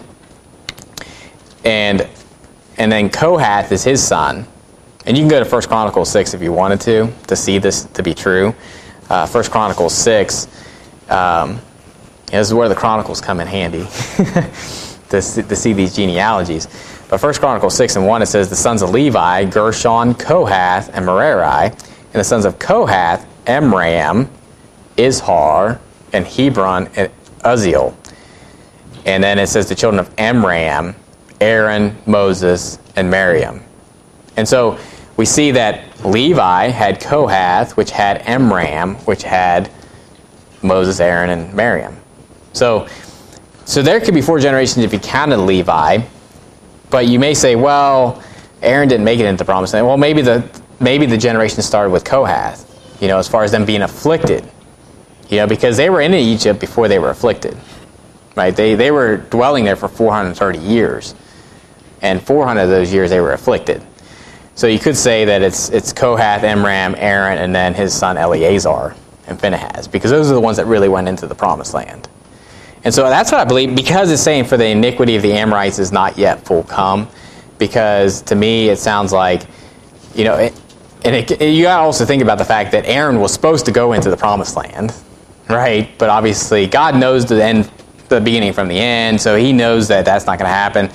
And and then Kohath is his son. And you can go to First Chronicles six if you wanted to, to see this to be true. Uh, First Chronicles six, um, this is where the Chronicles come in handy. To see, to see these genealogies. But First Chronicles six and one, it says, "The sons of Levi, Gershon, Kohath, and Merari, and the sons of Kohath, Amram, Izhar, and Hebron, and Uzziel." And then it says the children of Amram, Aaron, Moses, and Miriam. And so we see that Levi had Kohath, which had Amram, which had Moses, Aaron, and Miriam. So So there could be four generations if you counted Levi, but you may say, well, Aaron didn't make it into the promised land. Well, maybe the maybe the generation started with Kohath, you know, as far as them being afflicted, you know, because they were in Egypt before they were afflicted, right? They they were dwelling there for four hundred thirty years, and four hundred of those years they were afflicted. So you could say that it's it's Kohath, Amram, Aaron, and then his son Eleazar and Phinehas, because those are the ones that really went into the promised land. And so that's what I believe, because it's saying for the iniquity of the Amorites is not yet full come, because to me it sounds like, you know, it, and it, you got to also think about the fact that Aaron was supposed to go into the promised land, right? But obviously God knows the end, the beginning from the end, so he knows that that's not going to happen.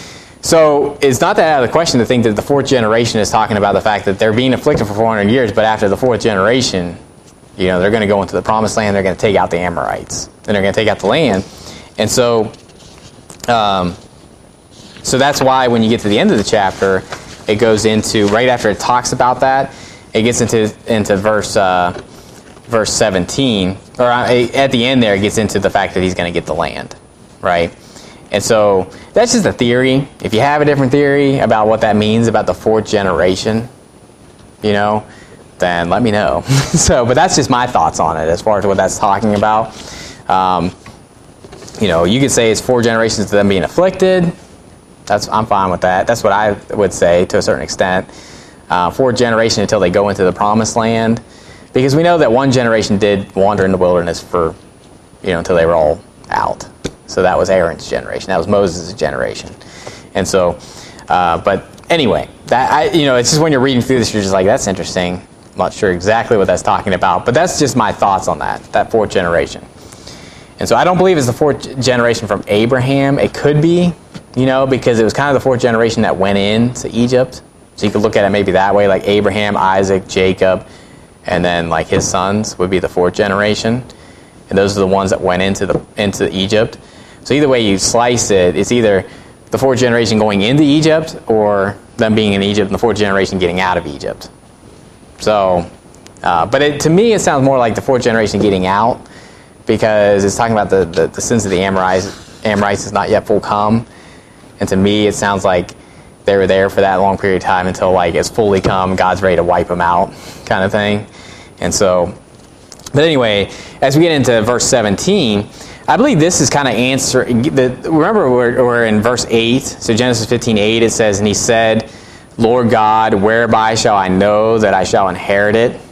So it's not that out of the question to think that the fourth generation is talking about the fact that they're being afflicted for four hundred years, but after the fourth generation, you know, they're going to go into the promised land, they're going to take out the Amorites, and they're going to take out the land. And so, um, so that's why when you get to the end of the chapter, it goes into, right after it talks about that, it gets into into verse uh, verse seventeen, or at the end there, it gets into the fact that he's going to get the land, right? And so that's just a theory. If you have a different theory about what that means about the fourth generation, you know, then let me know. So, but that's just my thoughts on it as far as what that's talking about. Um, you know, you could say it's four generations of them being afflicted. That's I'm fine with that. That's what I would say to a certain extent. Uh, four generations until they go into the promised land, because we know that one generation did wander in the wilderness for, you know, until they were all out. So that was Aaron's generation. That was Moses' generation. And so, uh, but anyway, that I, you know, it's just when you're reading through this, you're just like, that's interesting. I'm not sure exactly what that's talking about, but that's just my thoughts on that, that fourth generation. And so I don't believe it's the fourth generation from Abraham. It could be, you know, because it was kind of the fourth generation that went into Egypt. So you could look at it maybe that way, like Abraham, Isaac, Jacob, and then like his sons would be the fourth generation. And those are the ones that went into the into Egypt. So either way you slice it, it's either the fourth generation going into Egypt or them being in Egypt and the fourth generation getting out of Egypt. So, uh, but it, to me it sounds more like the fourth generation getting out, because it's talking about the, the, the sins of the Amorites. Amorites is not yet full come. And to me it sounds like they were there for that long period of time until like it's fully come, God's ready to wipe them out kind of thing. And so, but anyway, as we get into verse seventeen, I believe this is kind of answer. The, remember, we're, we're in verse eight. So Genesis fifteen eight, it says, "And he said, Lord God, whereby shall I know that I shall inherit it?"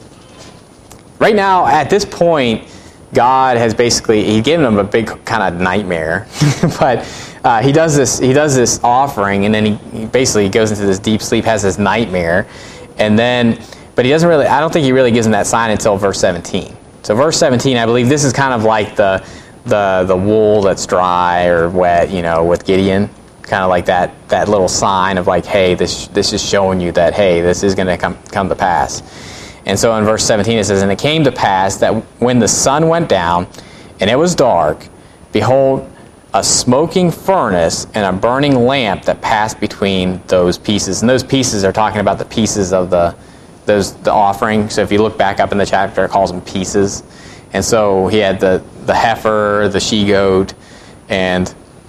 Right now, at this point, God has basically he's given them a big kind of nightmare, but uh, he does this. He does this offering, and then he, he basically goes into this deep sleep, has this nightmare, and then, but he doesn't really. I don't think he really gives him that sign until verse seventeen. So verse seventeen, I believe this is kind of like the. the the wool that's dry or wet, you know, with Gideon, kind of like that that little sign of like, hey, this this is showing you that, hey, this is going to come come to pass. And so in verse seventeen it says, "And it came to pass that when the sun went down and it was dark, behold, a smoking furnace and a burning lamp that passed between those pieces." And those pieces are talking about the pieces of the those the offering. So if you look back up in the chapter, it calls them pieces. And so he had the, the heifer, the she-goat, and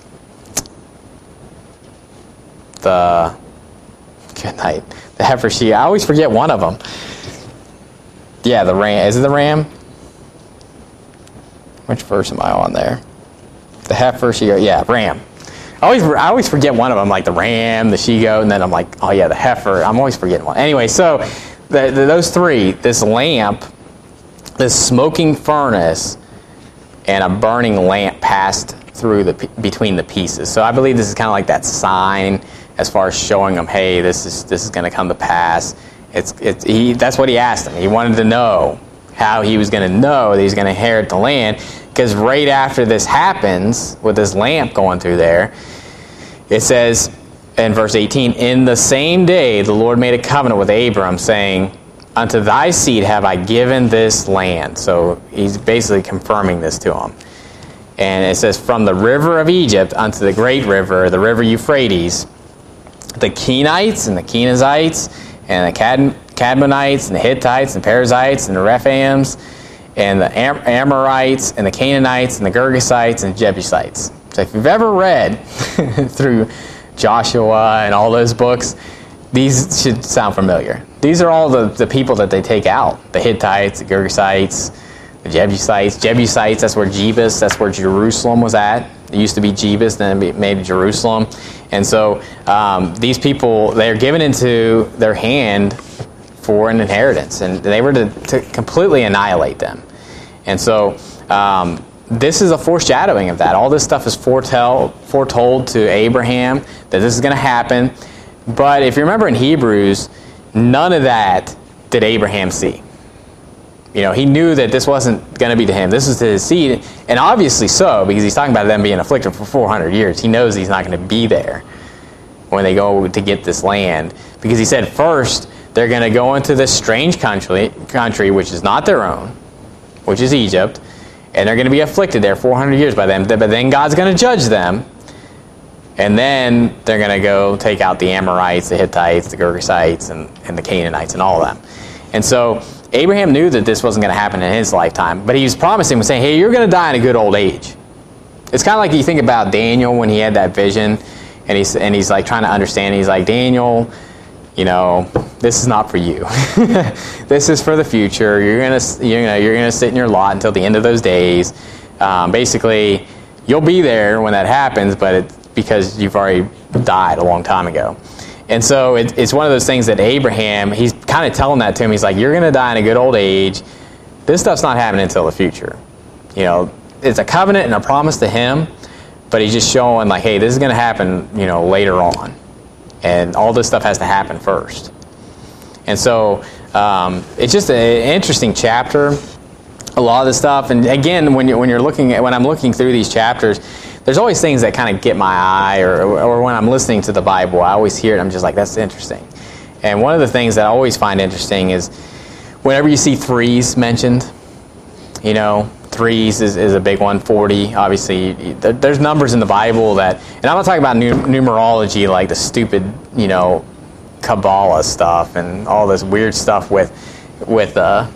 the, good night, the heifer, she, I always forget one of them. Yeah, the ram, is it the ram? Which verse am I on there? The heifer, she-goat, yeah, ram. I always, I always forget one of them, like the ram, the she-goat, and then I'm like, oh yeah, the heifer, I'm always forgetting one. Anyway, so the, the, those three, this lamp, this smoking furnace, and a burning lamp passed through the between the pieces. So I believe this is kind of like that sign as far as showing them, hey, this is this is going to come to pass. It's it's he. That's what he asked him. He wanted to know how he was going to know that he's going to inherit the land, because right after this happens with this lamp going through there, it says in verse eighteen, "In the same day the Lord made a covenant with Abram, saying, Unto thy seed have I given this land." So he's basically confirming this to him. And it says, "From the river of Egypt unto the great river, the river Euphrates, the Kenites and the Kenizzites and the Cad- Cadmonites and the Hittites and the Perizzites and the Rephaims and the Am- Amorites and the Canaanites and the Girgasites and Jebusites." So if you've ever read through Joshua and all those books, these should sound familiar. These are all the, the people that they take out. The Hittites, the Girgasites, the Jebusites. Jebusites, that's where Jebus, that's where Jerusalem was at. It used to be Jebus, then it made Jerusalem. And so um, these people, they're given into their hand for an inheritance. And they were to, to completely annihilate them. And so um, this is a foreshadowing of that. All this stuff is foretell, foretold to Abraham that this is going to happen. But if you remember in Hebrews, none of that did Abraham see? You know, he knew that this wasn't going to be to him. This was to his seed, and obviously so, because he's talking about them being afflicted for four hundred years. He knows he's not going to be there when they go to get this land, because he said first they're going to go into this strange country, country which is not their own, which is Egypt, and they're going to be afflicted there four hundred years by them. But then God's going to judge them, and then they're going to go take out the Amorites, the Hittites, the Girgashites, and, and the Canaanites, and all of them. And so Abraham knew that this wasn't going to happen in his lifetime, but he was promising, saying, hey, you're going to die in a good old age. It's kind of like you think about Daniel when he had that vision, and he's, and he's like trying to understand. He's like, Daniel, you know, this is not for you. This is for the future. You're going to, you know, you're going to sit in your lot until the end of those days. Um, basically, you'll be there when that happens, but it's because you've already died a long time ago. And so it, it's one of those things that Abraham, he's kind of telling that to him. He's like, you're going to die in a good old age. This stuff's not happening until the future. You know, it's a covenant and a promise to him, but he's just showing like, hey, this is going to happen, you know, later on. And all this stuff has to happen first. And so um, it's just an interesting chapter, a lot of this stuff. And again, when you're, when you're looking at, when I'm looking through these chapters, there's always things that kind of get my eye, or, or when I'm listening to the Bible, I always hear it, I'm just like, that's interesting. And one of the things that I always find interesting is whenever you see threes mentioned, you know, threes is, is a big one, forty, obviously. There's numbers in the Bible that, and I'm not talking about numerology like the stupid, you know, Kabbalah stuff and all this weird stuff with, with, uh,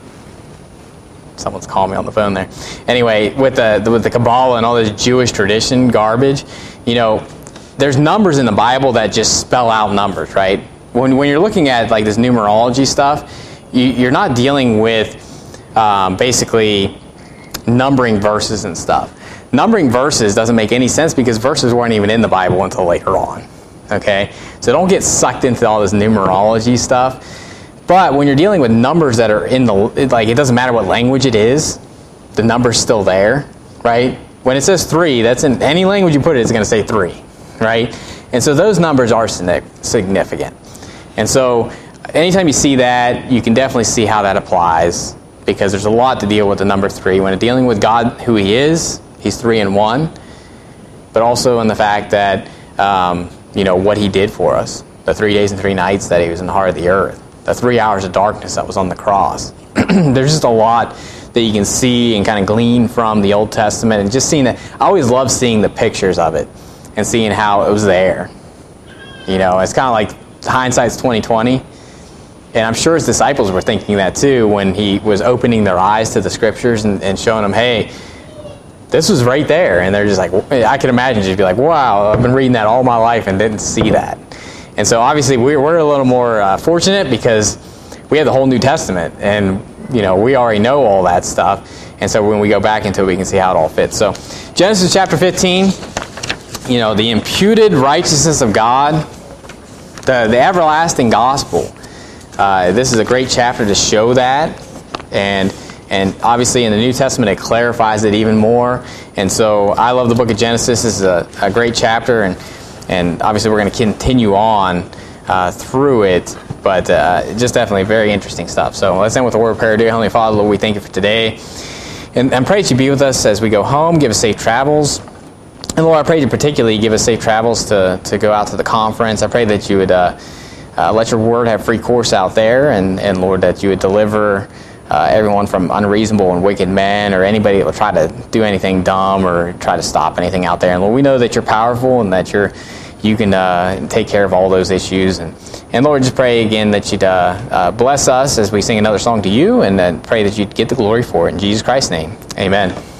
someone's calling me on the phone there. Anyway, with the with the Kabbalah and all this Jewish tradition garbage, you know, there's numbers in the Bible that just spell out numbers, right? When when you're looking at like this numerology stuff, you, you're not dealing with um, basically numbering verses and stuff. Numbering verses doesn't make any sense because verses weren't even in the Bible until later on. Okay, so don't get sucked into all this numerology stuff. But when you're dealing with numbers that are in the, like, it doesn't matter what language it is, the number's still there, right? When it says three, that's in any language you put it, it's going to say three, right? And so those numbers are significant. And so anytime you see that, you can definitely see how that applies, because there's a lot to deal with the number three. When dealing with God, who He is, He's three in one, but also in the fact that, um, you know, what He did for us, the three days and three nights that He was in the heart of the earth. The three hours of darkness that was on the cross. There's just a lot that you can see and kind of glean from the Old Testament, and just seeing that. I always love seeing the pictures of it and seeing how it was there. You know, it's kind of like hindsight's twenty twenty, and I'm sure His disciples were thinking that too when He was opening their eyes to the Scriptures and, and showing them, hey, this was right there. And they're just like, I can imagine just be like, wow, I've been reading that all my life and didn't see that. And so obviously we're, we're a little more uh, fortunate because we have the whole New Testament, and you know, we already know all that stuff. And so when we go back into it, we can see how it all fits. So Genesis chapter fifteen, you know, the imputed righteousness of God, the, the everlasting gospel. Uh, this is a great chapter to show that. And and obviously in the New Testament it clarifies it even more. And so I love the book of Genesis. This is a, a great chapter, and And obviously we're going to continue on uh, through it, but uh, just definitely very interesting stuff. So let's end with a word of prayer. Dear Heavenly Father, Lord, we thank You for today. And, and pray that You be with us as we go home. Give us safe travels. And Lord, I pray that You particularly give us safe travels to, to go out to the conference. I pray that You would uh, uh, let Your word have free course out there. And, and Lord, that You would deliver uh, everyone from unreasonable and wicked men, or anybody that will try to do anything dumb or try to stop anything out there. And Lord, we know that You're powerful and that You're you can uh, take care of all those issues. And, and Lord, just pray again that You'd uh, uh, bless us as we sing another song to You, and then pray that You'd get the glory for it. In Jesus Christ's name, amen.